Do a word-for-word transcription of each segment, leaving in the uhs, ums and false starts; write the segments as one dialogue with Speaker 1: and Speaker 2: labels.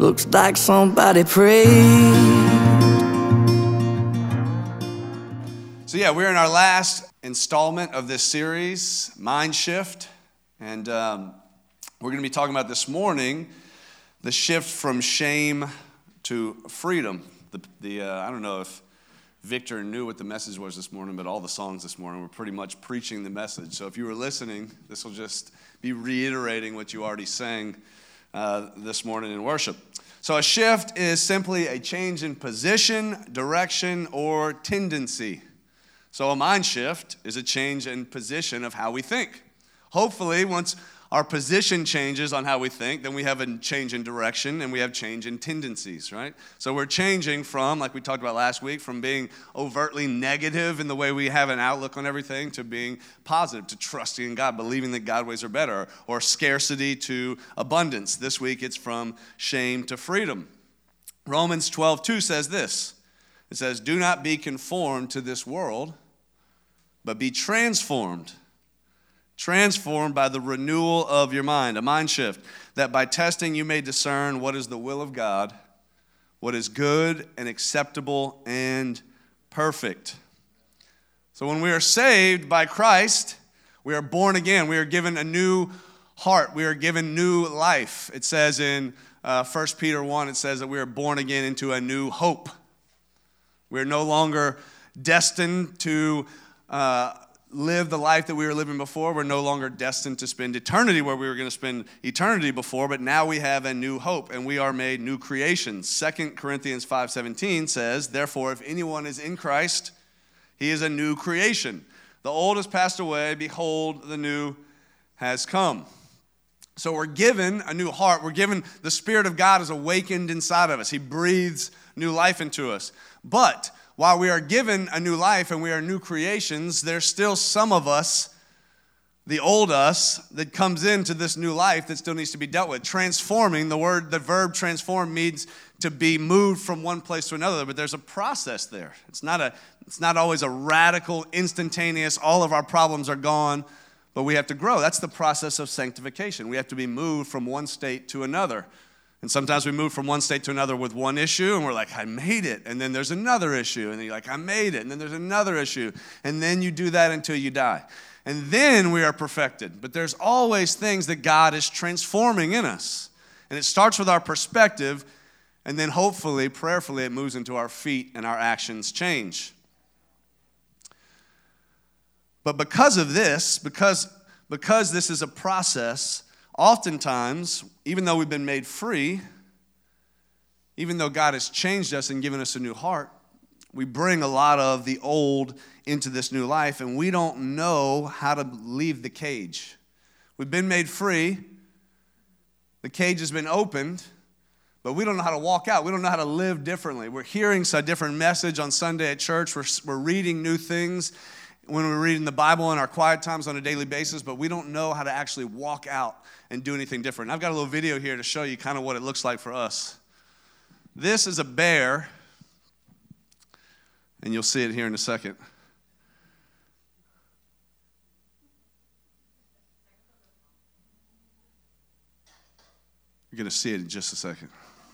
Speaker 1: Looks like somebody prayed.
Speaker 2: So yeah, we're in our last installment of this series, Mind Shift. And um, we're going to be talking about this morning the shift from shame to freedom. The, the uh, I don't know if Victor knew what the message was this morning, but all the songs this morning were pretty much preaching the message. So if you were listening, this will just be reiterating what you already sang uh, this morning in worship. So a shift is simply a change in position, direction, or tendency. So a mind shift is a change in position of how we think. Hopefully, once our position changes on how we think, then we have a change in direction and we have change in tendencies, right? So we're changing from, like we talked about last week, from being overtly negative in the way we have an outlook on everything to being positive, to trusting in God, believing that God's ways are better, or scarcity to abundance. This week it's from shame to freedom. Romans twelve two says this. It says, "Do not be conformed to this world, but be transformed." Transformed by the renewal of your mind, a mind shift, that by testing you may discern what is the will of God, what is good and acceptable and perfect. So when we are saved by Christ, we are born again. We are given a new heart. We are given new life. It says in uh, First Peter one, it says that we are born again into a new hope. We are no longer destined to uh, live the life that we were living before. We're no longer destined to spend eternity where we were going to spend eternity before, but now we have a new hope, and we are made new creations. Second Corinthians five seventeen says, "Therefore, if anyone is in Christ, he is a new creation. The old has passed away, behold, the new has come." So we're given a new heart. We're given, the Spirit of God is awakened inside of us. He breathes new life into us. But while we are given a new life and we are new creations, there's still some of us, the old us, that comes into this new life that still needs to be dealt with. Transforming, the word, the verb transform means to be moved from one place to another, but there's a process there. It's not a, it's not always a radical, instantaneous, all of our problems are gone, but we have to grow. That's the process of sanctification. We have to be moved from one state to another. And sometimes we move from one state to another with one issue, and we're like, I made it. And then there's another issue, and then you're like, I made it. And then there's another issue. And then you do that until you die. And then we are perfected. But there's always things that God is transforming in us. And it starts with our perspective, and then hopefully, prayerfully, it moves into our feet and our actions change. But because of this, because, because this is a process, oftentimes, even though we've been made free, even though God has changed us and given us a new heart, we bring a lot of the old into this new life, and we don't know how to leave the cage. We've been made free. The cage has been opened, but we don't know how to walk out. We don't know how to live differently. We're hearing a different message on Sunday at church. We're, we're reading new things when we're reading the Bible in our quiet times on a daily basis, but we don't know how to actually walk out and do anything different. I've got a little video here to show you kind of what it looks like for us. This is a bear, and you'll see it here in a second. You're going to see it in just a second.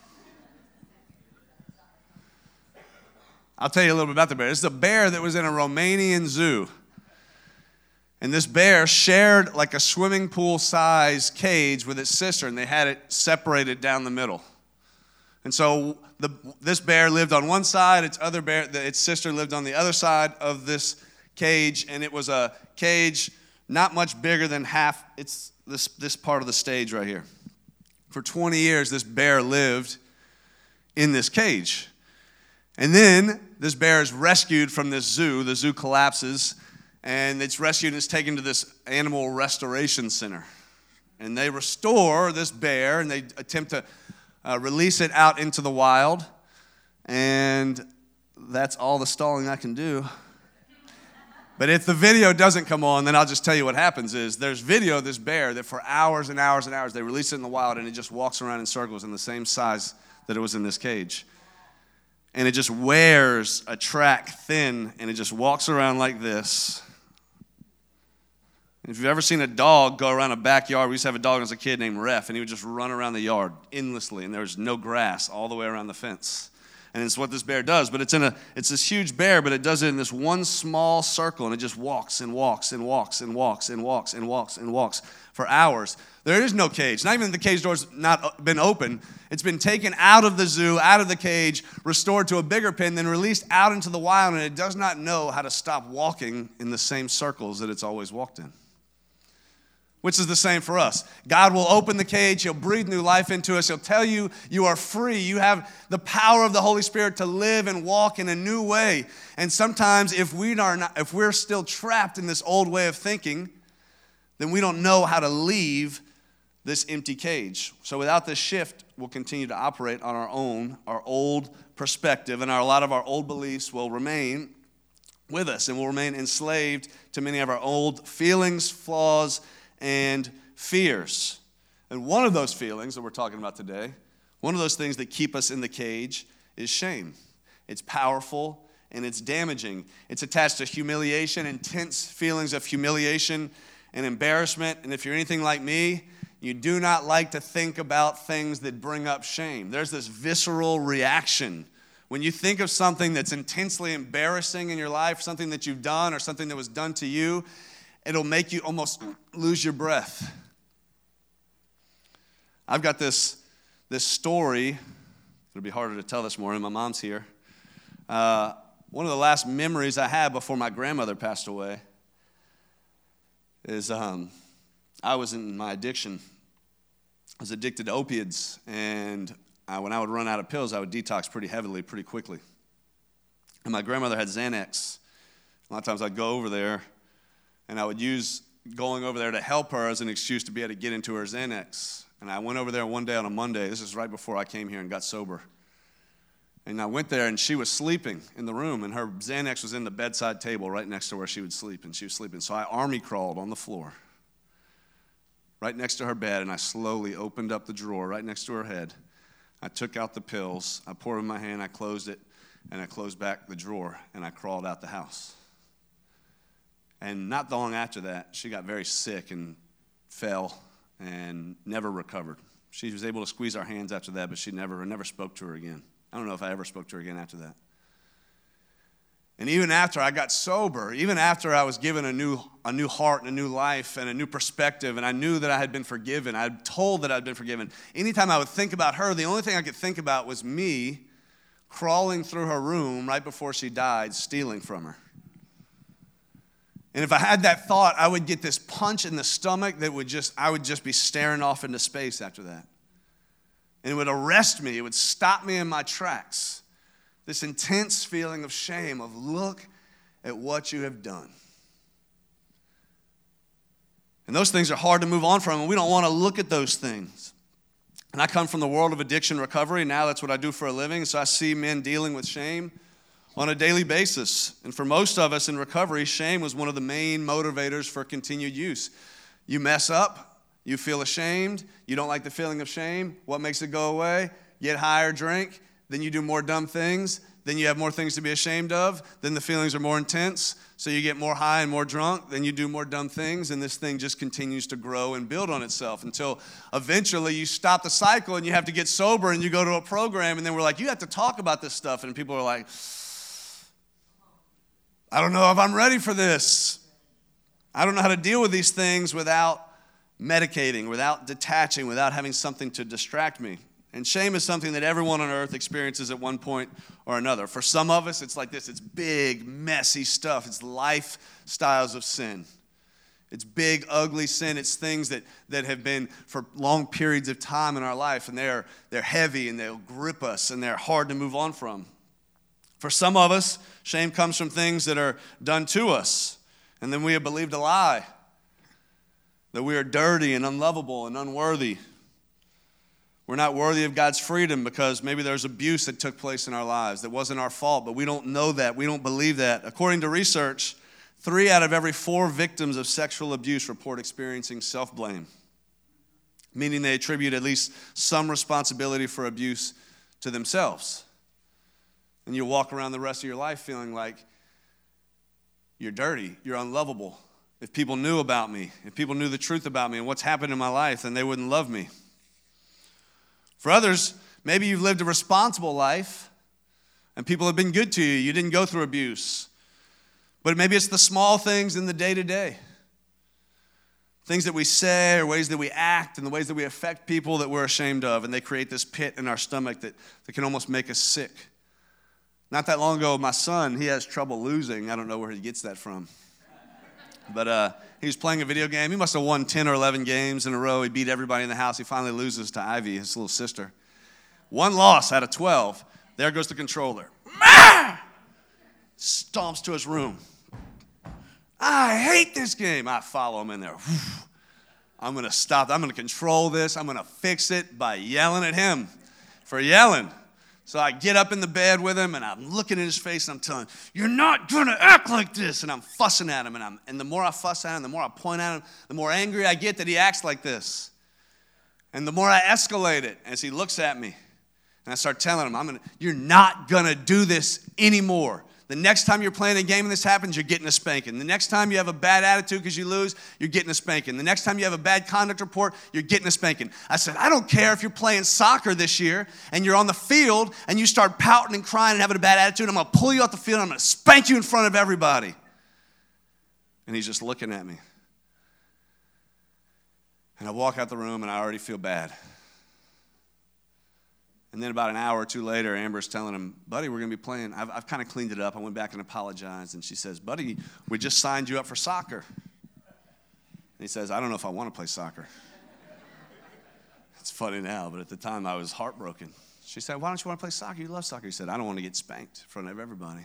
Speaker 2: I'll tell you a little bit about the bear. This is a bear that was in a Romanian zoo. And this bear shared like a swimming pool size cage with its sister, and they had it separated down the middle. And so the, this bear lived on one side, its other bear, the, its sister lived on the other side of this cage, and it was a cage not much bigger than half, it's this, this part of the stage right here. For twenty years, this bear lived in this cage. And then this bear is rescued from this zoo. The zoo collapses, and it's rescued and it's taken to this animal restoration center. And they restore this bear, and they attempt to uh, release it out into the wild. And that's all the stalling I can do. But if the video doesn't come on, then I'll just tell you what happens is there's video of this bear that for hours and hours and hours, they release it in the wild, and it just walks around in circles in the same size that it was in this cage. And it just wears a track thin, and it just walks around like this. If you've ever seen a dog go around a backyard, we used to have a dog as a kid named Ref, and he would just run around the yard endlessly, and there was no grass all the way around the fence. And it's what this bear does, but it's in a it's this huge bear, but it does it in this one small circle, and it just walks and walks and walks and walks and walks and walks and walks for hours. There is no cage. Not even the cage door's not been open. It's been taken out of the zoo, out of the cage, restored to a bigger pen, then released out into the wild, and it does not know how to stop walking in the same circles that it's always walked in. Which is the same for us. God will open the cage. He'll breathe new life into us. He'll tell you you are free. You have the power of the Holy Spirit to live and walk in a new way. And sometimes if we are not, if we're still trapped in this old way of thinking, then we don't know how to leave this empty cage. So without this shift, we'll continue to operate on our own, our old perspective, and our, a lot of our old beliefs will remain with us, and we'll remain enslaved to many of our old feelings, flaws, and fears. And one of those feelings that we're talking about today, one of those things that keep us in the cage is shame. It's powerful and it's damaging. It's attached to humiliation, intense feelings of humiliation and embarrassment. And if you're anything like me, you do not like to think about things that bring up shame. There's this visceral reaction. When you think of something that's intensely embarrassing in your life, something that you've done or something that was done to you, it'll make you almost lose your breath. I've got this, this story. It'll be harder to tell this morning. My mom's here. Uh, one of the last memories I had before my grandmother passed away is um, I was in my addiction. I was addicted to opiates, and I, when I would run out of pills, I would detox pretty heavily, pretty quickly. And my grandmother had Xanax. A lot of times I'd go over there, and I would use going over there to help her as an excuse to be able to get into her Xanax. And I went over there one day on a Monday. This is right before I came here and got sober. And I went there, and she was sleeping in the room, and her Xanax was in the bedside table right next to where she would sleep, and she was sleeping. So I army crawled on the floor right next to her bed, and I slowly opened up the drawer right next to her head. I took out the pills. I poured them in my hand. I closed it, and I closed back the drawer, and I crawled out the house. And not long after that, she got very sick and fell and never recovered. She was able to squeeze our hands after that, but she never, never spoke to her again. I don't know if I ever spoke to her again after that. And even after I got sober, even after I was given a new, a new heart and a new life and a new perspective, and I knew that I had been forgiven, I had told that I'd been forgiven, anytime I would think about her, the only thing I could think about was me crawling through her room right before she died, stealing from her. And if I had that thought, I would get this punch in the stomach that would just, I would just be staring off into space after that. And it would arrest me. It would stop me in my tracks. This intense feeling of shame, of look at what you have done. And those things are hard to move on from, and we don't want to look at those things. And I come from the world of addiction recovery. Now that's what I do for a living. So I see men dealing with shame on a daily basis. And for most of us in recovery, shame was one of the main motivators for continued use. You mess up, you feel ashamed, you don't like the feeling of shame. What makes it go away? Get high or drink, then you do more dumb things, then you have more things to be ashamed of, then the feelings are more intense, so you get more high and more drunk, then you do more dumb things, and this thing just continues to grow and build on itself until eventually you stop the cycle and you have to get sober and you go to a program, and then we're like, you have to talk about this stuff, and people are like, I don't know if I'm ready for this. I don't know how to deal with these things without medicating, without detaching, without having something to distract me. And shame is something that everyone on earth experiences at one point or another. For some of us, it's like this. It's big, messy stuff. It's lifestyles of sin. It's big, ugly sin. It's things that, that have been for long periods of time in our life, and they're, they're heavy, and they'll grip us, and they're hard to move on from. For some of us, shame comes from things that are done to us, and then we have believed a lie, that we are dirty and unlovable and unworthy. We're not worthy of God's freedom because maybe there's abuse that took place in our lives that wasn't our fault, but we don't know that. We don't believe that. According to research, three out of every four victims of sexual abuse report experiencing self-blame, meaning they attribute at least some responsibility for abuse to themselves. And you walk around the rest of your life feeling like you're dirty, you're unlovable, if people knew about me, if people knew the truth about me and what's happened in my life, then they wouldn't love me. For others, maybe you've lived a responsible life and people have been good to you. You didn't go through abuse. But maybe it's the small things in the day-to-day. Things that we say or ways that we act and the ways that we affect people that we're ashamed of. And they create this pit in our stomach that, that can almost make us sick. Not that long ago, my son, he has trouble losing. I don't know where he gets that from. But uh, he was playing a video game. He must have won ten or eleven games in a row. He beat everybody in the house. He finally loses to Ivy, his little sister. One loss out of twelve. There goes the controller. Stomps to his room. I hate this game. I follow him in there. I'm going to stop. I'm going to control this. I'm going to fix it by yelling at him for yelling. So I get up in the bed with him, and I'm looking in his face, and I'm telling him, you're not going to act like this. And I'm fussing at him, and, I'm, and the more I fuss at him, the more I point at him, the more angry I get that he acts like this. And the more I escalate it as he looks at me. And I start telling him, I'm gonna, you're not going to do this anymore. The next time you're playing a game and this happens, you're getting a spanking. The next time you have a bad attitude because you lose, you're getting a spanking. The next time you have a bad conduct report, you're getting a spanking. I said, I don't care if you're playing soccer this year and you're on the field and you start pouting and crying and having a bad attitude. I'm going to pull you off the field and I'm going to spank you in front of everybody. And he's just looking at me. And I walk out the room and I already feel bad. And then about an hour or two later, Amber's telling him, buddy, we're going to be playing. I've, I've kind of cleaned it up. I went back and apologized. And she says, buddy, we just signed you up for soccer. And he says, I don't know if I want to play soccer. It's funny now, but at the time I was heartbroken. She said, why don't you want to play soccer? You love soccer. He said, I don't want to get spanked in front of everybody.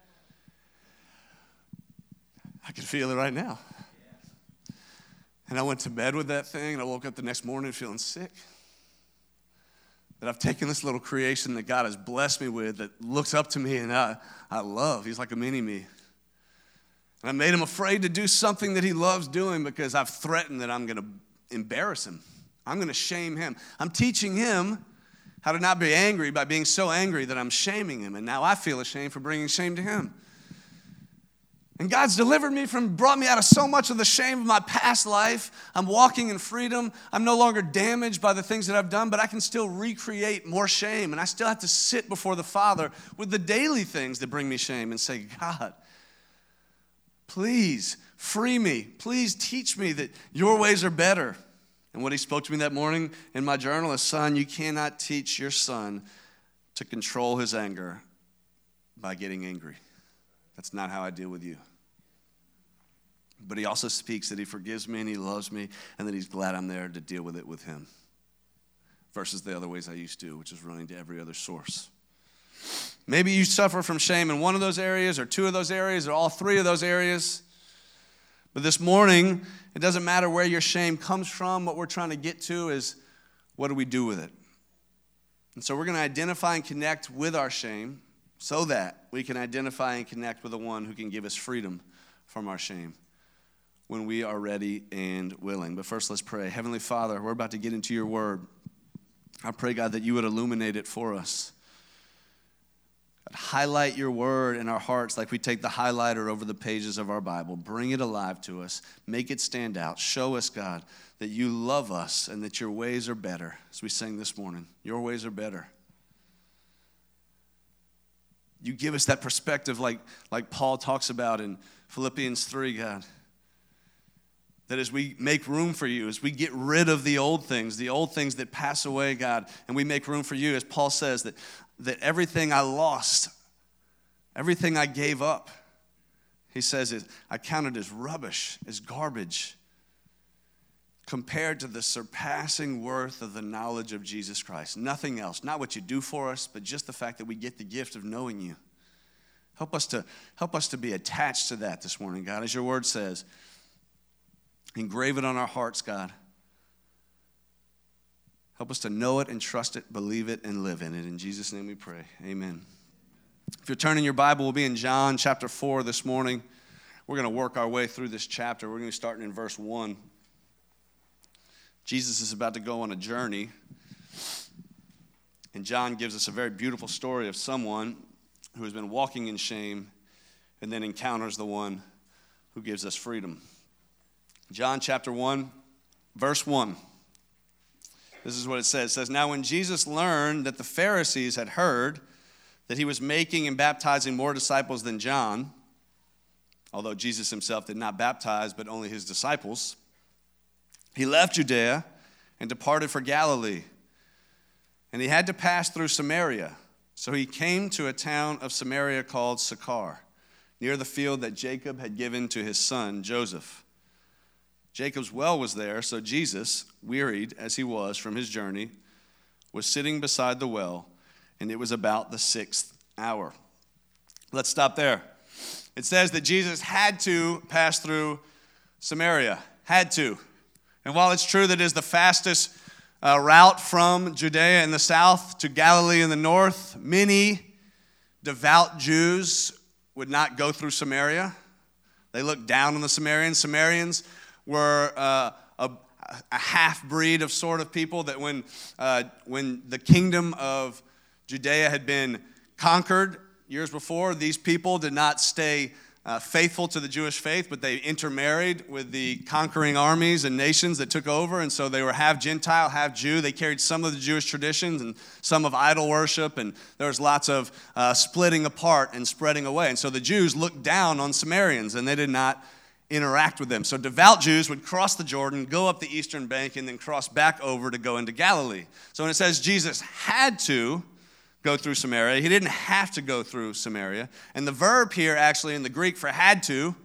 Speaker 2: I can feel it right now. And I went to bed with that thing, and I woke up the next morning feeling sick. That I've taken this little creation that God has blessed me with that looks up to me and I, I love. He's like a mini-me. And I made him afraid to do something that he loves doing because I've threatened that I'm going to embarrass him. I'm going to shame him. I'm teaching him how to not be angry by being so angry that I'm shaming him. And now I feel ashamed for bringing shame to him. And God's delivered me from, brought me out of so much of the shame of my past life. I'm walking in freedom. I'm no longer damaged by the things that I've done, but I can still recreate more shame. And I still have to sit before the Father with the daily things that bring me shame and say, God, please free me. Please teach me that your ways are better. And what he spoke to me that morning in my journal is, son, you cannot teach your son to control his anger by getting angry. That's not how I deal with you. But he also speaks that he forgives me and he loves me and that he's glad I'm there to deal with it with him. Versus the other ways I used to, which is running to every other source. Maybe you suffer from shame in one of those areas or two of those areas or all three of those areas. But this morning, it doesn't matter where your shame comes from. What we're trying to get to is, what do we do with it? And so we're going to identify and connect with our shame, so that we can identify and connect with the one who can give us freedom from our shame when we are ready and willing. But first, let's pray. Heavenly Father, we're about to get into your word. I pray, God, that you would illuminate it for us. God, highlight your word in our hearts like we take the highlighter over the pages of our Bible. Bring it alive to us. Make it stand out. Show us, God, that you love us and that your ways are better. As we sang this morning, your ways are better. You give us that perspective like, like Paul talks about in Philippians three, God. That as we make room for you, as we get rid of the old things, the old things that pass away, God, and we make room for you, as Paul says, that, that everything I lost, everything I gave up, he says, it, I count it as rubbish, as garbage, compared to the surpassing worth of the knowledge of Jesus Christ. Nothing else, not what you do for us, but just the fact that we get the gift of knowing you. Help us to, help us to be attached to that this morning, God. As your word says, engrave it on our hearts, God. Help us to know it and trust it, believe it, and live in it. In Jesus' name we pray. Amen. If you're turning your Bible, we'll be in John chapter four this morning. We're going to work our way through this chapter. We're going to be starting in verse one. Jesus is about to go on a journey, and John gives us a very beautiful story of someone who has been walking in shame and then encounters the one who gives us freedom. John chapter one, verse one. This is what it says. It says, "Now when Jesus learned that the Pharisees had heard that he was making and baptizing more disciples than John," although Jesus himself did not baptize, but only his disciples, "he left Judea and departed for Galilee. And he had to pass through Samaria. So he came to a town of Samaria called Sychar, near the field that Jacob had given to his son Joseph. Jacob's well was there, so Jesus, wearied as he was from his journey, was sitting beside the well, and it was about the sixth hour." Let's stop there. It says that Jesus had to pass through Samaria. Had to. And while it's true that it is the fastest uh, route from Judea in the south to Galilee in the north, many devout Jews would not go through Samaria. They looked down on the Samaritans. Samaritans were uh, a, a half-breed of sort of people that when, uh, when the kingdom of Judea had been conquered years before, these people did not stay uh, faithful to the Jewish faith, but they intermarried with the conquering armies and nations that took over, and so they were half Gentile, half Jew. They carried some of the Jewish traditions and some of idol worship, and there was lots of uh, splitting apart and spreading away. And so the Jews looked down on Samaritans, and they did not interact with them. So devout Jews would cross the Jordan, go up the eastern bank, and then cross back over to go into Galilee. So when it says Jesus had to go through Samaria, he didn't have to go through Samaria. And the verb here actually in the Greek for had to,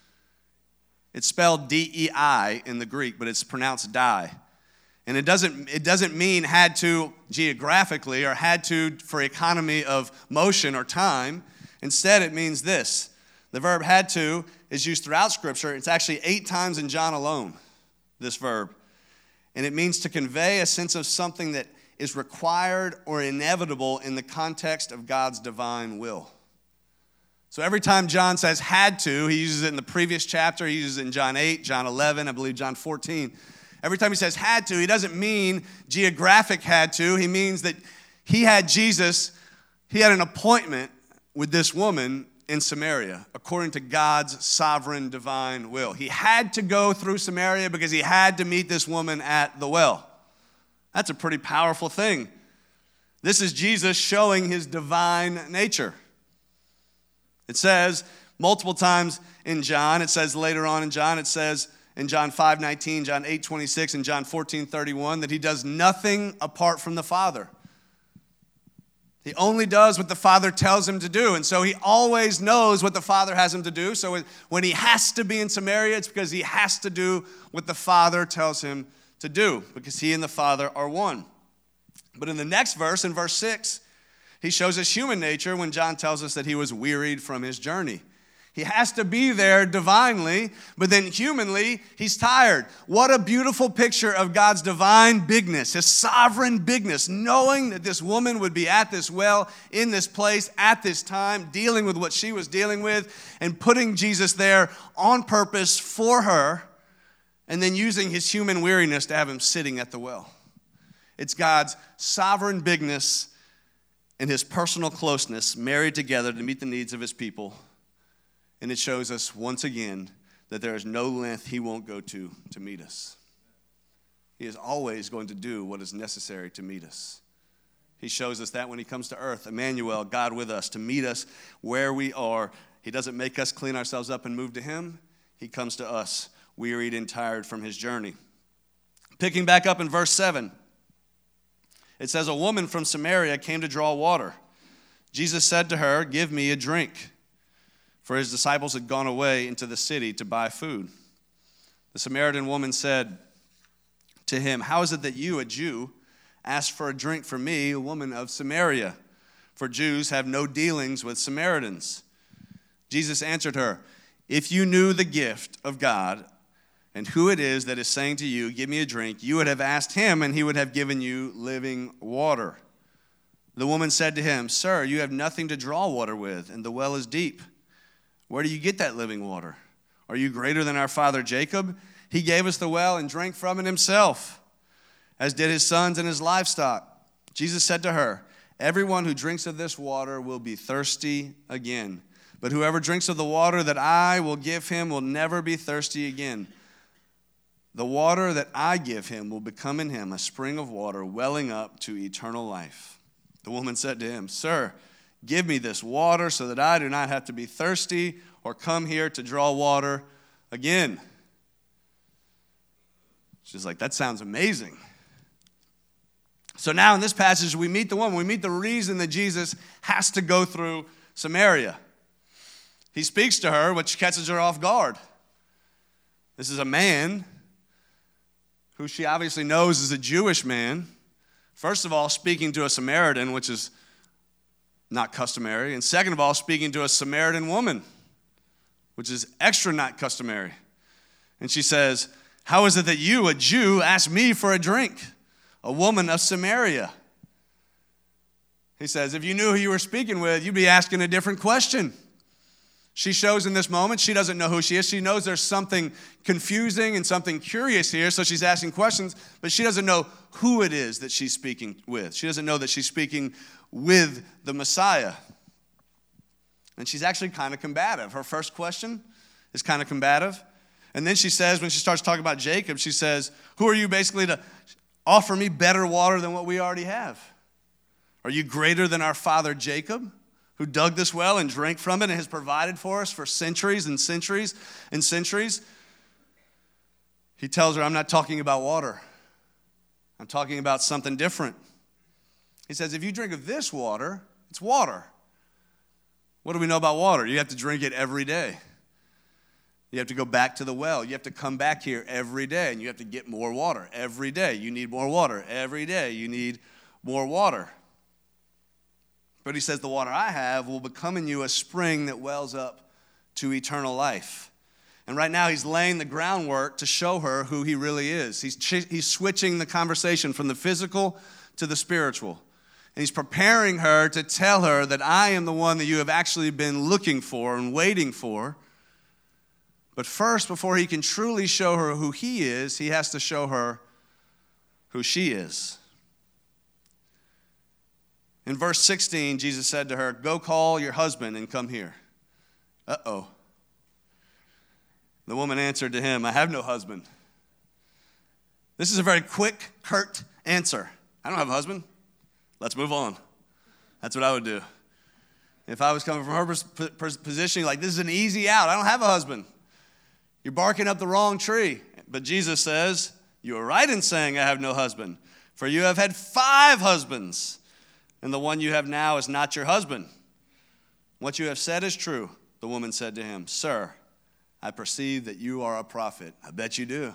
Speaker 2: it's spelled D E I in the Greek, but it's pronounced die. And it doesn't, it doesn't mean had to geographically or had to for economy of motion or time. Instead, it means this. The verb had to is used throughout Scripture. It's actually eight times in John alone, this verb. And it means to convey a sense of something that is required or inevitable in the context of God's divine will. So every time John says had to, he uses it in the previous chapter, he uses it in John eight, John eleven, I believe John fourteen. Every time he says had to, he doesn't mean geographic had to. He means that he had Jesus, he had an appointment with this woman in Samaria, according to God's sovereign divine will. He had to go through Samaria because he had to meet this woman at the well. That's a pretty powerful thing. This is Jesus showing his divine nature. It says multiple times in John, it says later on in John, it says in John five nineteen, John eight twenty-six, and John fourteen thirty-one that he does nothing apart from the Father. He only does what the Father tells him to do. And so he always knows what the Father has him to do. So when he has to be in Samaria, it's because he has to do what the Father tells him to do, because he and the Father are one. But in the next verse, in verse six, he shows us human nature when John tells us that he was wearied from his journey. He has to be there divinely, but then humanly, he's tired. What a beautiful picture of God's divine bigness, his sovereign bigness, knowing that this woman would be at this well, in this place, at this time, dealing with what she was dealing with, and putting Jesus there on purpose for her, and then using his human weariness to have him sitting at the well. It's God's sovereign bigness and his personal closeness married together to meet the needs of his people. And it shows us once again that there is no length he won't go to to meet us. He is always going to do what is necessary to meet us. He shows us that when he comes to earth, Emmanuel, God with us, to meet us where we are. He doesn't make us clean ourselves up and move to him. He comes to us wearied and tired from his journey. Picking back up in verse seven, it says, a woman from Samaria came to draw water. Jesus said to her, "Give me a drink." For his disciples had gone away into the city to buy food. The Samaritan woman said to him, "How is it that you, a Jew, ask for a drink from me, a woman of Samaria? For Jews have no dealings with Samaritans." Jesus answered her, "If you knew the gift of God and who it is that is saying to you, 'Give me a drink,' you would have asked him, and he would have given you living water." The woman said to him, "Sir, you have nothing to draw water with, and the well is deep. Where do you get that living water? Are you greater than our father Jacob? He gave us the well and drank from it himself, as did his sons and his livestock." Jesus said to her, "Everyone who drinks of this water will be thirsty again. But whoever drinks of the water that I will give him will never be thirsty again. The water that I give him will become in him a spring of water welling up to eternal life." The woman said to him, "Sir, give me this water so that I do not have to be thirsty or come here to draw water again." She's like, "That sounds amazing." So now in this passage, we meet the woman. We meet the reason that Jesus has to go through Samaria. He speaks to her, which catches her off guard. This is a man who she obviously knows is a Jewish man. First of all, speaking to a Samaritan, which is not customary. And second of all, speaking to a Samaritan woman, which is extra not customary. And she says, "How is it that you, a Jew, ask me for a drink, a woman of Samaria?" He says, if you knew who you were speaking with, you'd be asking a different question. She shows in this moment she doesn't know who she is. She knows there's something confusing and something curious here, so she's asking questions, but she doesn't know who it is that she's speaking with. She doesn't know that she's speaking with the Messiah. And she's actually kind of combative. Her first question is kind of combative. And then she says, when she starts talking about Jacob, she says, "Who are you basically to offer me better water than what we already have? Are you greater than our father Jacob, who dug this well and drank from it and has provided for us for centuries and centuries and centuries?" He tells her, "I'm not talking about water. I'm talking about something different." He says, if you drink of this water, it's water. What do we know about water? You have to drink it every day. You have to go back to the well. You have to come back here every day, and you have to get more water every day. You need more water every day. You need more water. But he says, the water I have will become in you a spring that wells up to eternal life. And right now he's laying the groundwork to show her who he really is. He's, ch- he's switching the conversation from the physical to the spiritual. And he's preparing her to tell her that I am the one that you have actually been looking for and waiting for. But first, before he can truly show her who he is, he has to show her who she is. In verse sixteen, Jesus said to her, "Go call your husband and come here." Uh-oh. The woman answered to him, "I have no husband." This is a very quick, curt answer. I don't have a husband. Let's move on. That's what I would do. If I was coming from her position, like, this is an easy out. I don't have a husband. You're barking up the wrong tree. But Jesus says, you are right in saying I have no husband, for you have had five husbands, and the one you have now is not your husband. What you have said is true. The woman said to him, "Sir, I perceive that you are a prophet." I bet you do.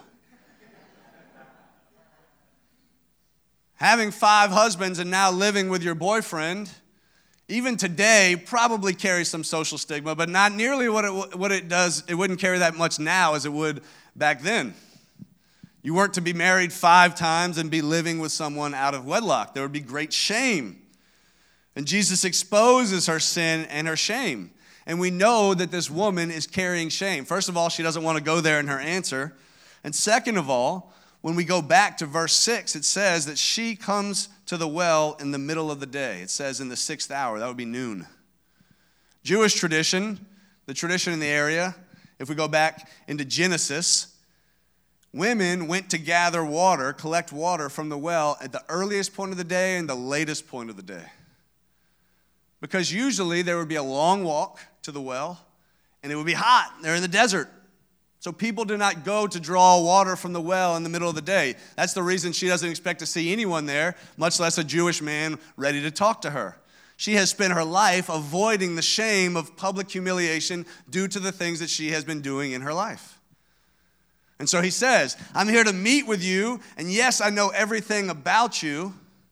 Speaker 2: Having five husbands and now living with your boyfriend, even today, probably carries some social stigma, but not nearly what it, what it does. It wouldn't carry that much now as it would back then. You weren't to be married five times and be living with someone out of wedlock. There would be great shame. And Jesus exposes her sin and her shame. And we know that this woman is carrying shame. First of all, she doesn't want to go there in her answer. And second of all, when we go back to verse six, it says that she comes to the well in the middle of the day. It says in the sixth hour. That would be noon. Jewish tradition, the tradition in the area, if we go back into Genesis, women went to gather water, collect water from the well at the earliest point of the day and the latest point of the day. Because usually there would be a long walk to the well, and it would be hot. They're in the desert. So people do not go to draw water from the well in the middle of the day. That's the reason she doesn't expect to see anyone there, much less a Jewish man ready to talk to her. She has spent her life avoiding the shame of public humiliation due to the things that she has been doing in her life. And so he says, I'm here to meet with you, and yes, I know everything about you,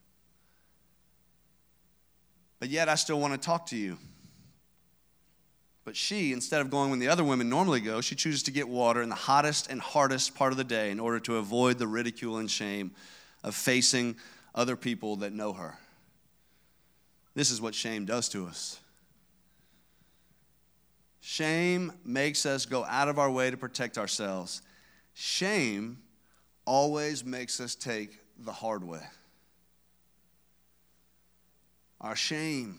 Speaker 2: but yet I still want to talk to you. But she, instead of going when the other women normally go, she chooses to get water in the hottest and hardest part of the day in order to avoid the ridicule and shame of facing other people that know her. This is what shame does to us. Shame makes us go out of our way to protect ourselves. Shame always makes us take the hard way. Our shame,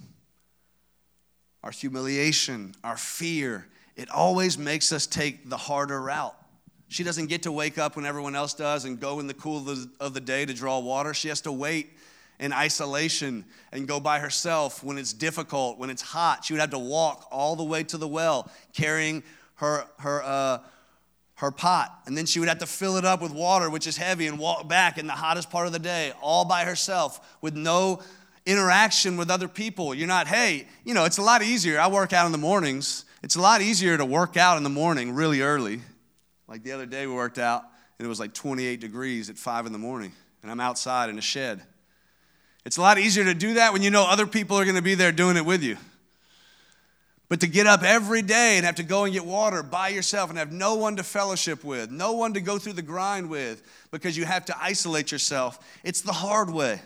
Speaker 2: our humiliation, our fear, it always makes us take the harder route. She doesn't get to wake up when everyone else does and go in the cool of the, of the day to draw water. She has to wait in isolation and go by herself when it's difficult, when it's hot. She would have to walk all the way to the well carrying her, her, uh, her pot. And then she would have to fill it up with water, which is heavy, and walk back in the hottest part of the day all by herself with no interaction with other people. You're not, hey, you know, it's a lot easier. I work out in the mornings. It's a lot easier to work out in the morning really early. Like the other day we worked out, and it was like twenty-eight degrees at five in the morning, and I'm outside in a shed. It's a lot easier to do that when you know other people are going to be there doing it with you. But to get up every day and have to go and get water by yourself and have no one to fellowship with, no one to go through the grind with because you have to isolate yourself, it's the hard way.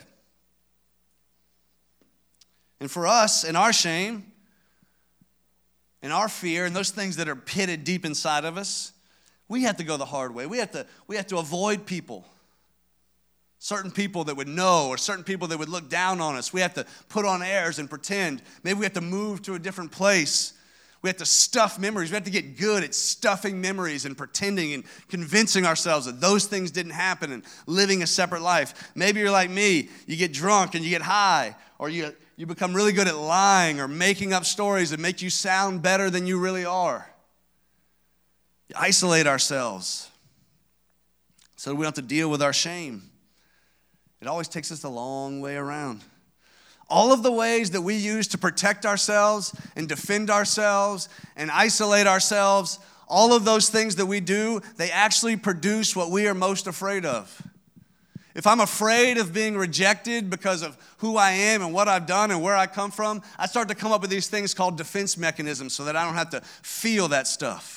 Speaker 2: And for us, in our shame, in our fear, and those things that are pitted deep inside of us, we have to go the hard way. We have to, we have to avoid people. Certain people that would know, or certain people that would look down on us. We have to put on airs and pretend. Maybe we have to move to a different place. We have to stuff memories. We have to get good at stuffing memories and pretending and convincing ourselves that those things didn't happen and living a separate life. Maybe you're like me. You get drunk and you get high, or you, you become really good at lying or making up stories that make you sound better than you really are. You isolate ourselves so we don't have to deal with our shame. It always takes us a long way around. All of the ways that we use to protect ourselves and defend ourselves and isolate ourselves, all of those things that we do, they actually produce what we are most afraid of. If I'm afraid of being rejected because of who I am and what I've done and where I come from, I start to come up with these things called defense mechanisms so that I don't have to feel that stuff.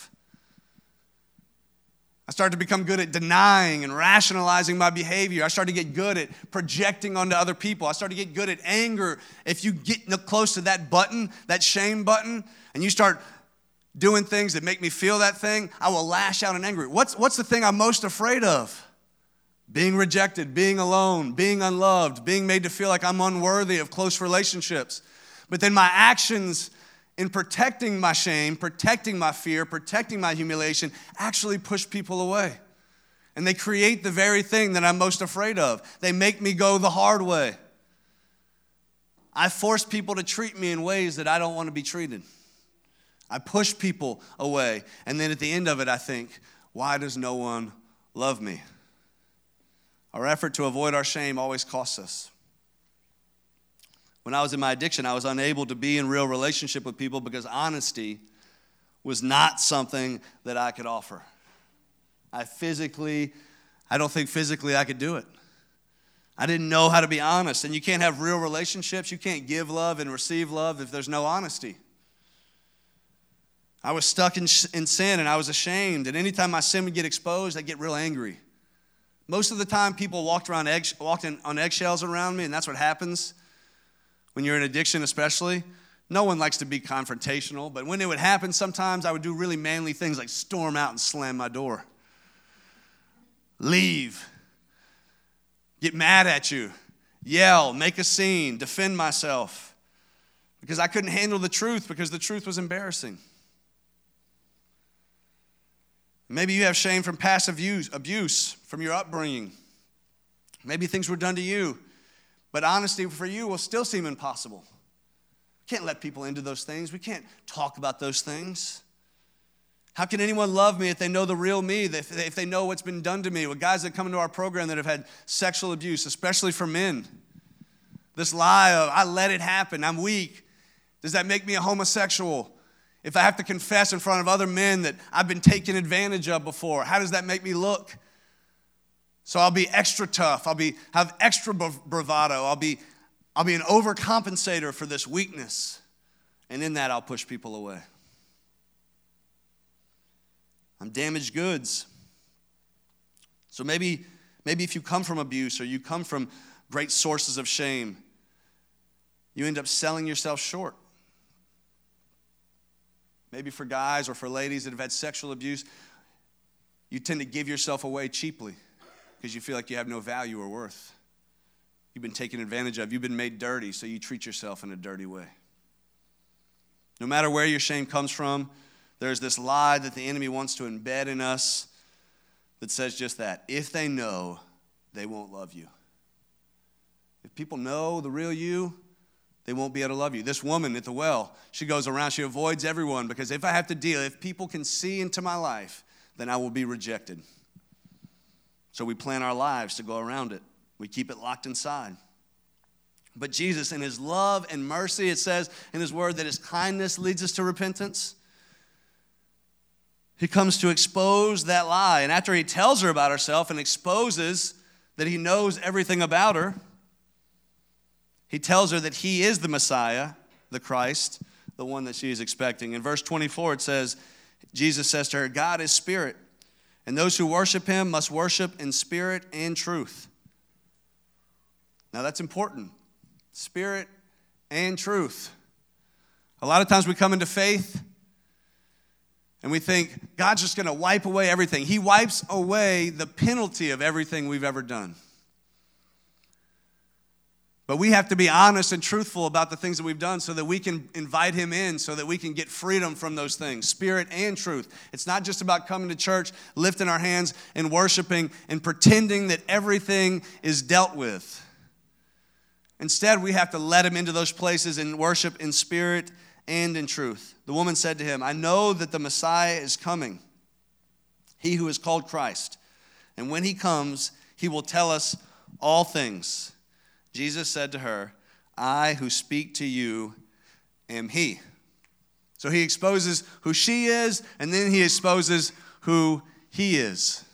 Speaker 2: I started to become good at denying and rationalizing my behavior. I started to get good at projecting onto other people. I started to get good at anger. If you get close to that button, that shame button, and you start doing things that make me feel that thing, I will lash out in anger. What's, what's the thing I'm most afraid of? Being rejected, being alone, being unloved, being made to feel like I'm unworthy of close relationships. But then my actions in protecting my shame, protecting my fear, protecting my humiliation, actually push people away. And they create the very thing that I'm most afraid of. They make me go the hard way. I force people to treat me in ways that I don't want to be treated. I push people away. And then at the end of it, I think, why does no one love me? Our effort to avoid our shame always costs us. When I was in my addiction, I was unable to be in real relationship with people because honesty was not something that I could offer. I physically, I don't think physically I could do it. I didn't know how to be honest. And you can't have real relationships. You can't give love and receive love if there's no honesty. I was stuck in, in sin and I was ashamed. And anytime my sin would get exposed, I'd get real angry. Most of the time, people walked around egg, walked in, on eggshells around me, and that's what happens when you're in addiction especially. No one likes to be confrontational, but when it would happen, sometimes I would do really manly things like storm out and slam my door. Leave. Get mad at you. Yell, make a scene, defend myself. Because I couldn't handle the truth because the truth was embarrassing. Maybe you have shame from past abuse, abuse from your upbringing. Maybe things were done to you. But honesty for you will still seem impossible. We can't let people into those things. We can't talk about those things. How can anyone love me if they know the real me, if they know what's been done to me? With guys that come into our program that have had sexual abuse, especially for men. This lie of, I let it happen, I'm weak. Does that make me a homosexual? If I have to confess in front of other men that I've been taken advantage of before, how does that make me look? So I'll be extra tough. I'll be have extra bravado. I'll be, I'll be an overcompensator for this weakness. And in that, I'll push people away. I'm damaged goods. So maybe, maybe if you come from abuse or you come from great sources of shame, you end up selling yourself short. Maybe for guys or for ladies that have had sexual abuse, you tend to give yourself away cheaply because you feel like you have no value or worth. You've been taken advantage of. You've been made dirty, so you treat yourself in a dirty way. No matter where your shame comes from, there's this lie that the enemy wants to embed in us that says just that. If they know, they won't love you. If people know the real you, they won't be able to love you. This woman at the well, she goes around, she avoids everyone, because if I have to deal, if people can see into my life, then I will be rejected. So we plan our lives to go around it. We keep it locked inside. But Jesus, in his love and mercy, it says in his word that his kindness leads us to repentance. He comes to expose that lie. And after he tells her about herself and exposes that he knows everything about her, he tells her that he is the Messiah, the Christ, the one that she is expecting. In verse twenty-four, it says, Jesus says to her, God is spirit, and those who worship him must worship in spirit and truth. Now that's important. Spirit and truth. A lot of times we come into faith and we think God's just going to wipe away everything. He wipes away the penalty of everything we've ever done. But we have to be honest and truthful about the things that we've done so that we can invite him in, so that we can get freedom from those things, spirit and truth. It's not just about coming to church, lifting our hands and worshiping and pretending that everything is dealt with. Instead, we have to let him into those places and worship in spirit and in truth. The woman said to him, I know that the Messiah is coming, he who is called Christ. And when he comes, he will tell us all things. Jesus said to her, I who speak to you am he. So he exposes who she is, and then he exposes who he is.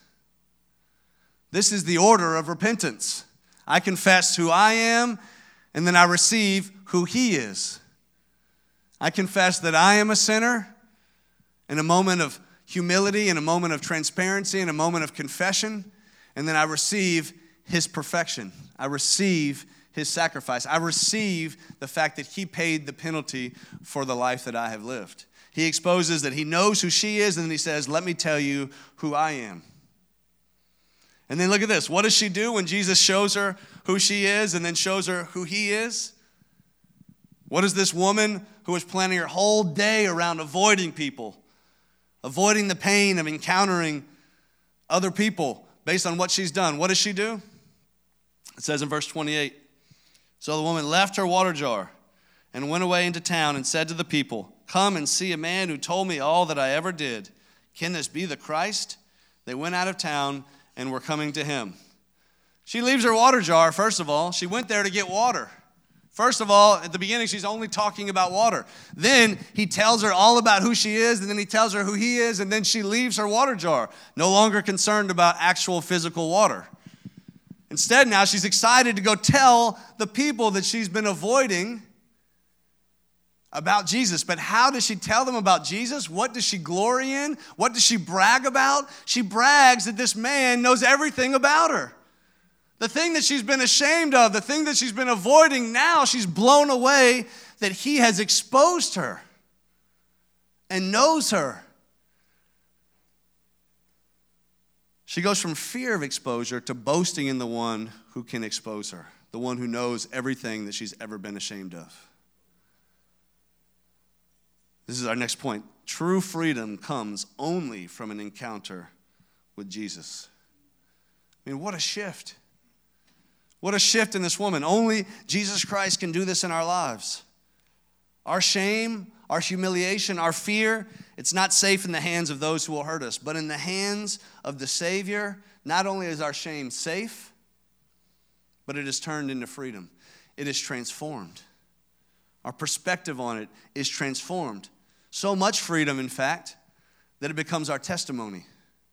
Speaker 2: This is the order of repentance. I confess who I am, and then I receive who he is. I confess that I am a sinner in a moment of humility, in a moment of transparency, in a moment of confession, and then I receive his perfection. I receive his sacrifice. I receive the fact that he paid the penalty for the life that I have lived. He exposes that he knows who she is, and then he says, let me tell you who I am. And then look at this. What does she do when Jesus shows her who she is and then shows her who he is? What does this woman who was planning her whole day around avoiding people, avoiding the pain of encountering other people based on what she's done, what does she do? It says in verse twenty-eight, so the woman left her water jar and went away into town and said to the people, come and see a man who told me all that I ever did. Can this be the Christ? They went out of town and were coming to him. She leaves her water jar, first of all. She went there to get water. First of all, at the beginning, she's only talking about water. Then he tells her all about who she is, and then he tells her who he is, and then she leaves her water jar, no longer concerned about actual physical water. Instead, now she's excited to go tell the people that she's been avoiding about Jesus. But how does she tell them about Jesus? What does she glory in? What does she brag about? She brags that this man knows everything about her. The thing that she's been ashamed of, the thing that she's been avoiding, now she's blown away that he has exposed her and knows her. She goes from fear of exposure to boasting in the one who can expose her, the one who knows everything that she's ever been ashamed of. This is our next point. True freedom comes only from an encounter with Jesus. I mean, what a shift. What a shift in this woman. Only Jesus Christ can do this in our lives. Our shame, our humiliation, our fear, it's not safe in the hands of those who will hurt us, but in the hands of the Savior, not only is our shame safe, but it is turned into freedom. It is transformed. Our perspective on it is transformed. So much freedom, in fact, that it becomes our testimony.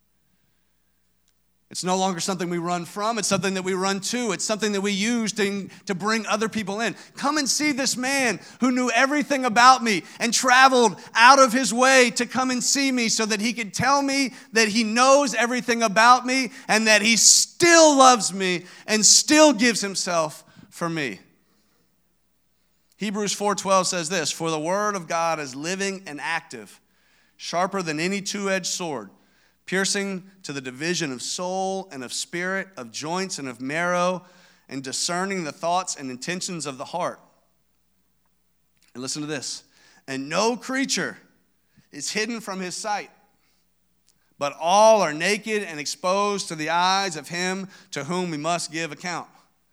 Speaker 2: It's no longer something we run from. It's something that we run to. It's something that we use to, to bring other people in. Come and see this man who knew everything about me and traveled out of his way to come and see me so that he could tell me that he knows everything about me and that he still loves me and still gives himself for me. Hebrews four twelve says this, for the word of God is living and active, sharper than any two-edged sword, piercing to the division of soul and of spirit, of joints and of marrow, and discerning the thoughts and intentions of the heart. And listen to this. And no creature is hidden from his sight, but all are naked and exposed to the eyes of him to whom we must give account.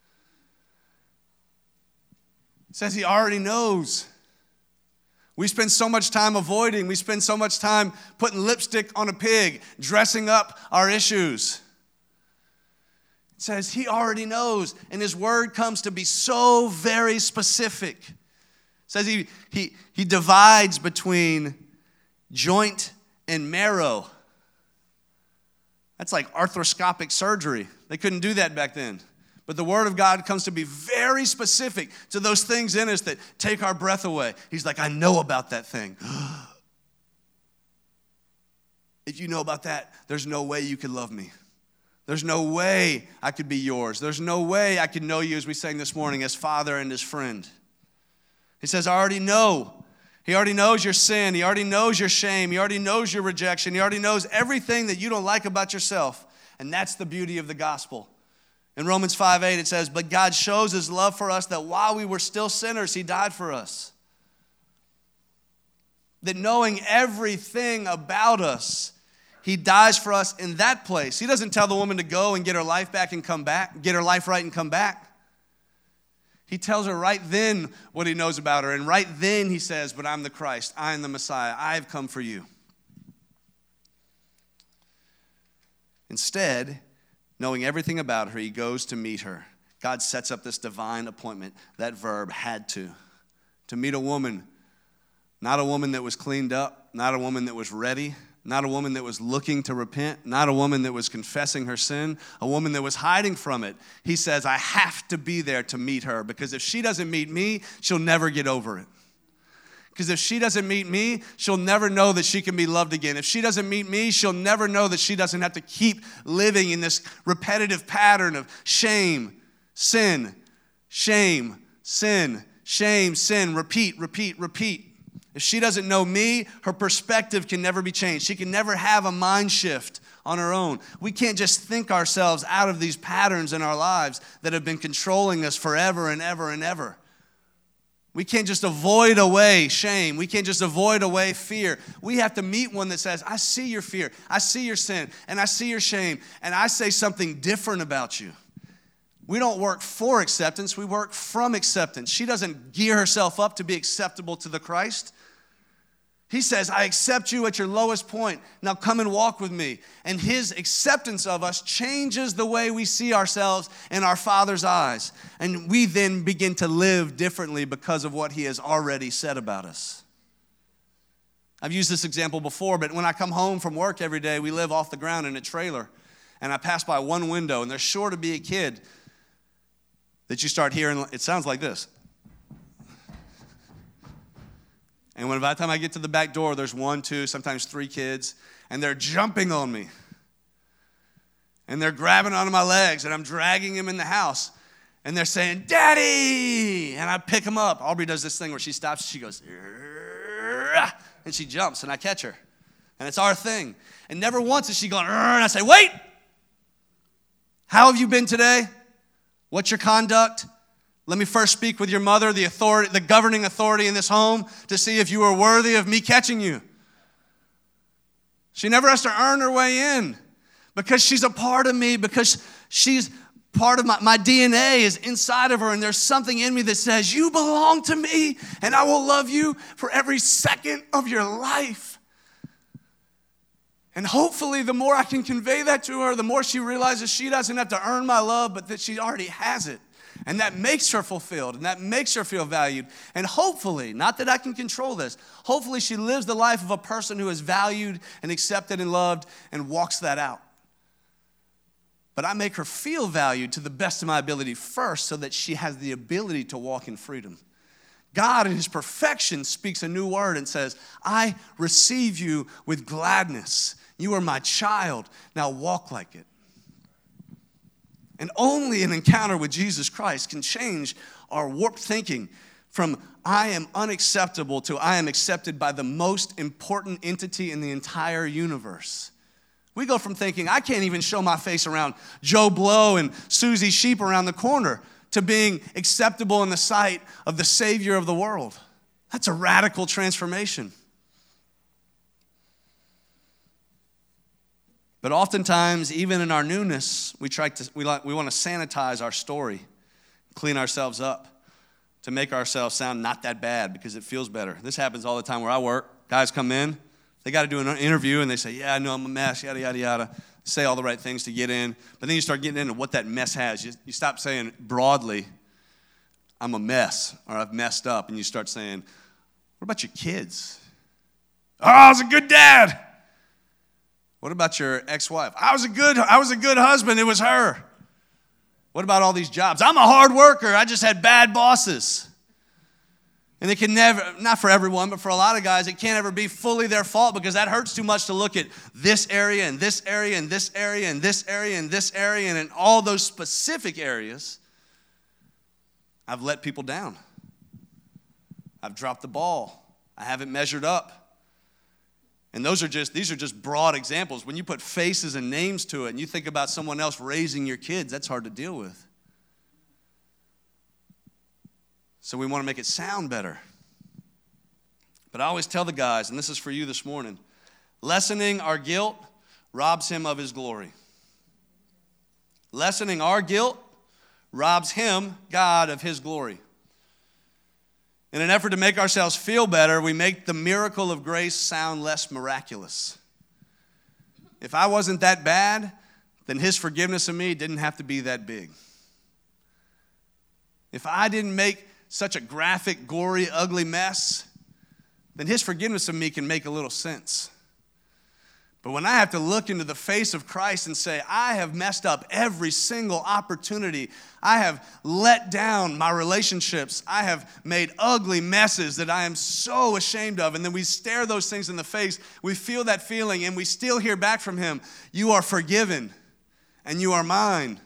Speaker 2: It says he already knows. We spend so much time avoiding. We spend so much time putting lipstick on a pig, dressing up our issues. It says he already knows, and his word comes to be so very specific. It says he, he, he divides between joint and marrow. That's like arthroscopic surgery. They couldn't do that back then. But the word of God comes to be very specific to those things in us that take our breath away. He's like, I know about that thing. If you know about that, there's no way you could love me. There's no way I could be yours. There's no way I could know you, as we sang this morning, as father and as friend. He says, I already know. He already knows your sin. He already knows your shame. He already knows your rejection. He already knows everything that you don't like about yourself. And that's the beauty of the gospel. In Romans five eight, it says, but God shows his love for us that while we were still sinners, he died for us. That knowing everything about us, he dies for us in that place. He doesn't tell the woman to go and get her life back and come back, get her life right and come back. He tells her right then what he knows about her. And right then he says, but I'm the Christ. I am the Messiah. I have come for you. Instead, knowing everything about her, he goes to meet her. God sets up this divine appointment. That verb, had to. To meet a woman. Not a woman that was cleaned up. Not a woman that was ready. Not a woman that was looking to repent. Not a woman that was confessing her sin. A woman that was hiding from it. He says, I have to be there to meet her, because if she doesn't meet me, she'll never get over it. Because if she doesn't meet me, she'll never know that she can be loved again. If she doesn't meet me, she'll never know that she doesn't have to keep living in this repetitive pattern of shame, sin, shame, sin, shame, sin, repeat, repeat, repeat. If she doesn't know me, her perspective can never be changed. She can never have a mind shift on her own. We can't just think ourselves out of these patterns in our lives that have been controlling us forever and ever and ever. We can't just avoid away shame. We can't just avoid away fear. We have to meet one that says, I see your fear, I see your sin, and I see your shame, and I say something different about you. We don't work for acceptance, we work from acceptance. She doesn't gear herself up to be acceptable to the Christ. He says, I accept you at your lowest point. Now come and walk with me. And his acceptance of us changes the way we see ourselves in our Father's eyes. And we then begin to live differently because of what he has already said about us. I've used this example before, but when I come home from work every day, we live off the ground in a trailer. And I pass by one window, and there's sure to be a kid that you start hearing, it sounds like this. And when by the time I get to the back door, there's one, two, sometimes three kids, and they're jumping on me. And they're grabbing onto my legs, and I'm dragging them in the house. And they're saying, Daddy! And I pick them up. Aubrey does this thing where she stops, she goes, and she jumps, and I catch her. And it's our thing. And never once is she going, and I say, wait! How have you been today? What's your conduct? Let me first speak with your mother, the authority, the governing authority in this home, to see if you are worthy of me catching you. She never has to earn her way in because she's a part of me, because she's part of my, my D N A is inside of her, and there's something in me that says, you belong to me, and I will love you for every second of your life. And hopefully the more I can convey that to her, the more she realizes she doesn't have to earn my love, but that she already has it. And that makes her fulfilled, and that makes her feel valued. And hopefully, not that I can control this, hopefully she lives the life of a person who is valued and accepted and loved and walks that out. But I make her feel valued to the best of my ability first, so that she has the ability to walk in freedom. God in his perfection speaks a new word and says, I receive you with gladness. You are my child. Now walk like it. And only an encounter with Jesus Christ can change our warped thinking from I am unacceptable to I am accepted by the most important entity in the entire universe. We go from thinking I can't even show my face around Joe Blow and Susie Sheep around the corner to being acceptable in the sight of the Savior of the world. That's a radical transformation. But oftentimes, even in our newness, we try to we like we want to sanitize our story, clean ourselves up to make ourselves sound not that bad because it feels better. This happens all the time where I work. Guys come in, they got to do an interview, and they say, yeah, I know I'm a mess, yada, yada, yada. Say all the right things to get in. But then you start getting into what that mess has. You, you stop saying broadly, I'm a mess, or I've messed up, and you start saying, what about your kids? Oh, I was a good dad. What about your ex-wife? I was a good, I was a good husband. It was her. What about all these jobs? I'm a hard worker. I just had bad bosses. And it can never, not for everyone, but for a lot of guys, it can't ever be fully their fault because that hurts too much to look at this area and this area and this area and this area and this area and in all those specific areas, I've let people down. I've dropped the ball. I haven't measured up. And those are just, these are just broad examples. When you put faces and names to it and you think about someone else raising your kids, that's hard to deal with. So we want to make it sound better. But I always tell the guys, and this is for you this morning, lessening our guilt robs him of his glory. Lessening our guilt robs him, God, of his glory. In an effort to make ourselves feel better, we make the miracle of grace sound less miraculous. If I wasn't that bad, then his forgiveness of me didn't have to be that big. If I didn't make such a graphic, gory, ugly mess, then his forgiveness of me can make a little sense. But when I have to look into the face of Christ and say, I have messed up every single opportunity. I have let down my relationships. I have made ugly messes that I am so ashamed of. And then we stare those things in the face. We feel that feeling and we still hear back from him, you are forgiven and you are mine.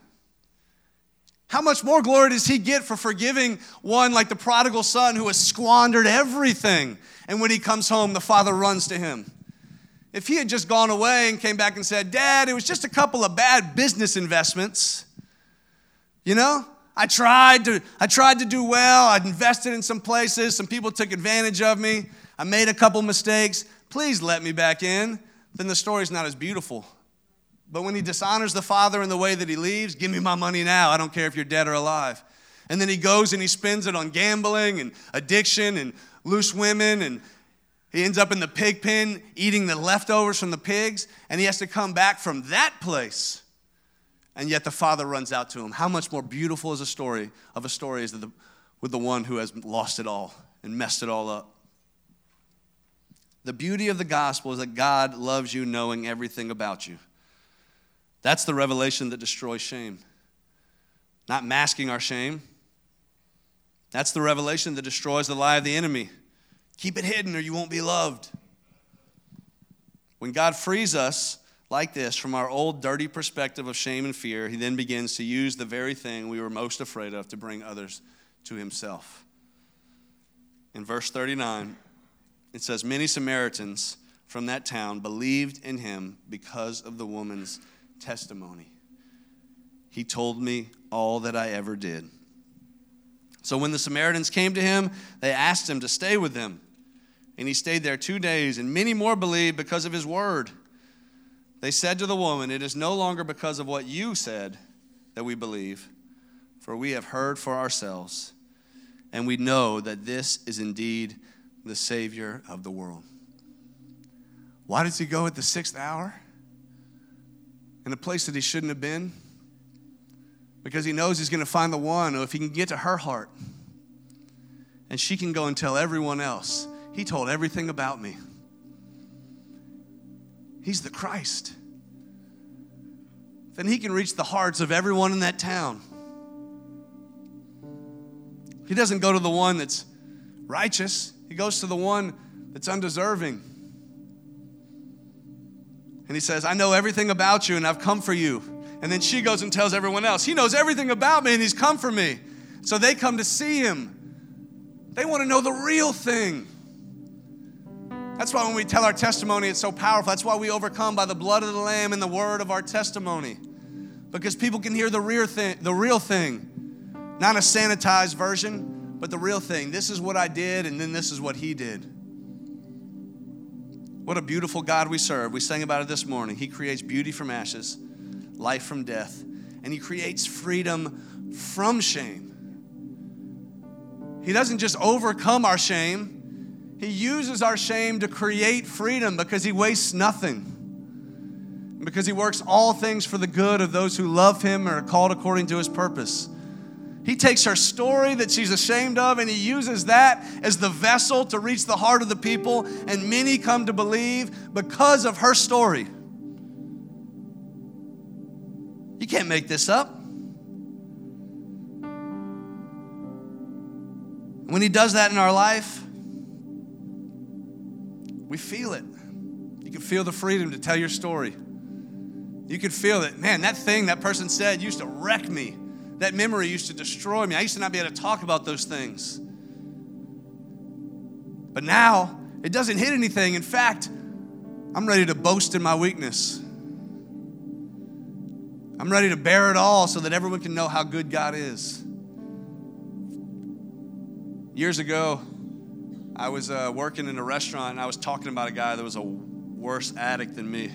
Speaker 2: How much more glory does he get for forgiving one like the prodigal son who has squandered everything? And when he comes home, the father runs to him. If he had just gone away and came back and said, Dad, it was just a couple of bad business investments. You know, I tried to, I tried to do well. I'd invested in some places. Some people took advantage of me. I made a couple mistakes. Please let me back in. Then the story's not as beautiful. But when he dishonors the father in the way that he leaves, give me my money now. I don't care if you're dead or alive. And then he goes and he spends it on gambling and addiction and loose women, and he ends up in the pig pen eating the leftovers from the pigs, and he has to come back from that place. And yet the father runs out to him. How much more beautiful is a story of a story is the, with the one who has lost it all and messed it all up. The beauty of the gospel is that God loves you knowing everything about you. That's the revelation that destroys shame. Not masking our shame. That's the revelation that destroys the lie of the enemy. Keep it hidden or you won't be loved. When God frees us like this from our old dirty perspective of shame and fear, he then begins to use the very thing we were most afraid of to bring others to himself. In verse thirty-nine, it says, many Samaritans from that town believed in him because of the woman's testimony. He told me all that I ever did. So when the Samaritans came to him, they asked him to stay with them. And he stayed there two days, and many more believed because of his word. They said to the woman, it is no longer because of what you said that we believe, for we have heard for ourselves, and we know that this is indeed the Savior of the world. Why does he go at the sixth hour? In a place that he shouldn't have been? Because he knows he's going to find the one, or if he can get to her heart, and she can go and tell everyone else, he told everything about me. He's the Christ. Then he can reach the hearts of everyone in that town. He doesn't go to the one that's righteous. He goes to the one that's undeserving. And he says, I know everything about you and I've come for you. And then she goes and tells everyone else, he knows everything about me and he's come for me. So they come to see him. They want to know the real thing. That's why when we tell our testimony, it's so powerful. That's why we overcome by the blood of the Lamb and the word of our testimony. Because people can hear the real thing, the real thing. Not a sanitized version, but the real thing. This is what I did, and then this is what he did. What a beautiful God we serve. We sang about it this morning. He creates beauty from ashes, life from death, and he creates freedom from shame. He doesn't just overcome our shame. He uses our shame to create freedom because he wastes nothing. Because he works all things for the good of those who love him and are called according to his purpose. He takes her story that she's ashamed of and he uses that as the vessel to reach the heart of the people, and many come to believe because of her story. You can't make this up. When he does that in our life, we feel it. You can feel the freedom to tell your story. You can feel that, man, that thing that person said used to wreck me. That memory used to destroy me. I used to not be able to talk about those things. But now, it doesn't hit anything. In fact, I'm ready to boast in my weakness. I'm ready to bear it all so that everyone can know how good God is. Years ago, I was uh, working in a restaurant and I was talking about a guy that was a worse addict than me.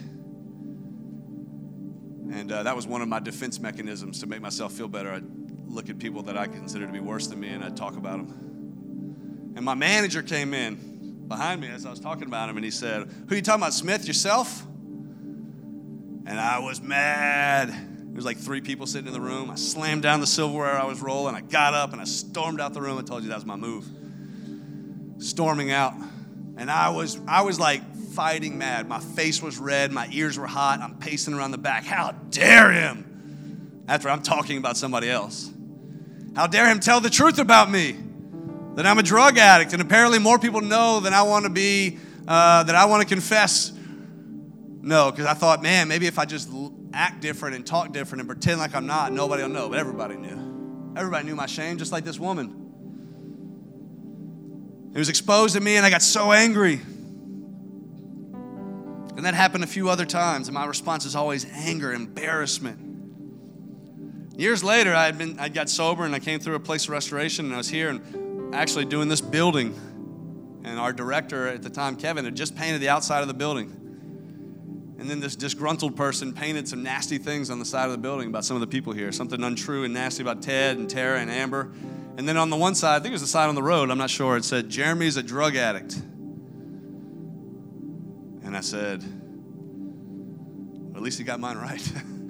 Speaker 2: And uh, that was one of my defense mechanisms to make myself feel better. I'd look at people that I consider to be worse than me and I'd talk about them. And my manager came in behind me as I was talking about him and he said, "Who are you talking about, Smith, yourself?" And I was mad. There was like three people sitting in the room. I slammed down the silverware I was rolling. I got up and I stormed out the room. I told you that was my move. Storming out. And I was, I was like fighting mad. My face was red. My ears were hot. I'm pacing around the back. How dare him? After I'm talking about somebody else. How dare him tell the truth about me? That I'm a drug addict. And apparently more people know than I want to be, uh, that I want to confess. No, because I thought, man, maybe if I just act different and talk different and pretend like I'm not, nobody will know. But everybody knew. Everybody knew my shame, just like this woman. It was exposed to me and I got so angry. And that happened a few other times, and my response is always anger, embarrassment. Years later, I had been, I got sober, and I came through a place of restoration, and I was here and actually doing this building. And our director at the time, Kevin, had just painted the outside of the building. And then this disgruntled person painted some nasty things on the side of the building about some of the people here, something untrue and nasty about Ted and Tara and Amber. And then on the one side, I think it was the side on the road, I'm not sure, it said, "Jeremy's a drug addict." And I said, well, at least he got mine right.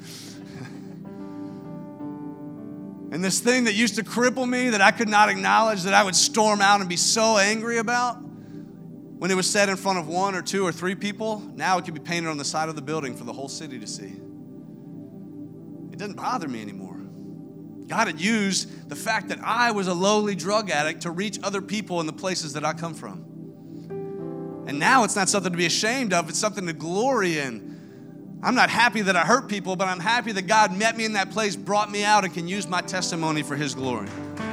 Speaker 2: And this thing that used to cripple me, that I could not acknowledge, that I would storm out and be so angry about, when it was said in front of one or two or three people, now it could be painted on the side of the building for the whole city to see. It doesn't bother me anymore. God had used the fact that I was a lowly drug addict to reach other people in the places that I come from. And now it's not something to be ashamed of, it's something to glory in. I'm not happy that I hurt people, but I'm happy that God met me in that place, brought me out, and can use my testimony for his glory.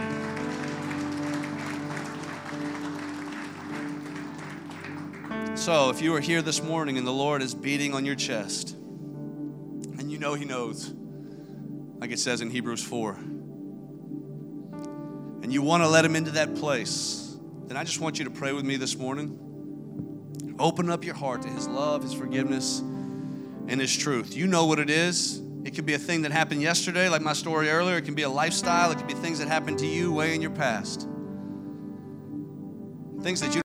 Speaker 2: So if you are here this morning and the Lord is beating on your chest, and you know he knows, like it says in Hebrews four, and you want to let him into that place, then I just want you to pray with me this morning. Open up your heart to his love, his forgiveness, and his truth. You know what it is. It could be a thing that happened yesterday, like my story earlier. It can be a lifestyle. It could be things that happened to you way in your past. Things that you